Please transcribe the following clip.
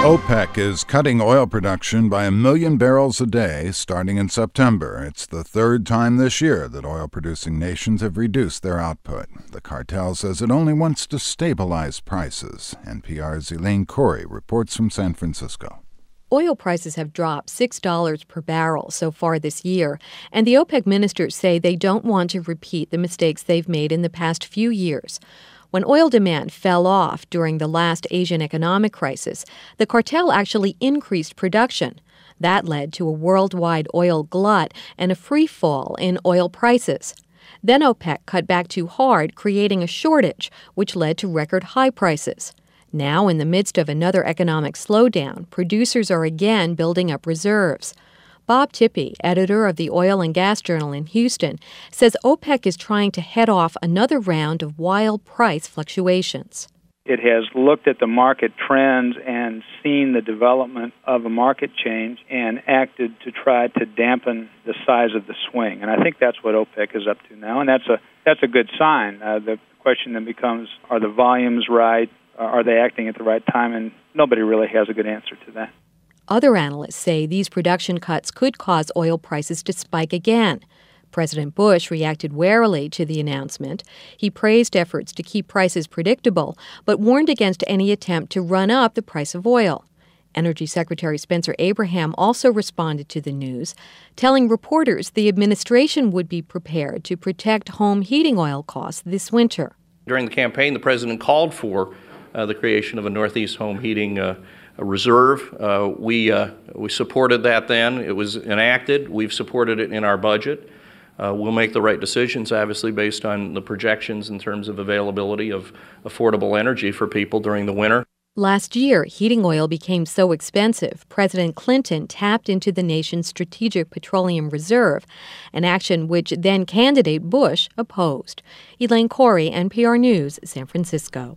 OPEC is cutting oil production by 1 million barrels a day starting in September. It's the third time this year that oil-producing nations have reduced their output. The cartel says it only wants to stabilize prices. NPR's Elaine Corey reports from San Francisco. Oil prices have dropped $6 per barrel so far this year, and the OPEC ministers say they don't want to repeat the mistakes they've made in the past few years. When oil demand fell off during the last Asian economic crisis, the cartel actually increased production. That led to a worldwide oil glut and a free fall in oil prices. Then OPEC cut back too hard, creating a shortage, which led to record high prices. Now, in the midst of another economic slowdown, producers are again building up reserves. Bob Tippie, editor of the Oil and Gas Journal in Houston, says OPEC is trying to head off another round of wild price fluctuations. It has looked at the market trends and seen the development of a market change and acted to try to dampen the size of the swing. And I think that's what OPEC is up to now, and that's a good sign. The question then becomes, are the volumes right? Are they acting at the right time? And nobody really has a good answer to that. Other analysts say these production cuts could cause oil prices to spike again. President Bush reacted warily to the announcement. He praised efforts to keep prices predictable, but warned against any attempt to run up the price of oil. Energy Secretary Spencer Abraham also responded to the news, telling reporters the administration would be prepared to protect home heating oil costs this winter. During the campaign, the president called for the creation of a Northeast home heating a reserve. We supported that then. It was enacted. We've supported it in our budget. We'll make the right decisions, obviously, based on the projections in terms of availability of affordable energy for people during the winter. Last year, heating oil became so expensive, President Clinton tapped into the nation's Strategic Petroleum Reserve, an action which then-candidate Bush opposed. Elaine Corey, NPR News, San Francisco.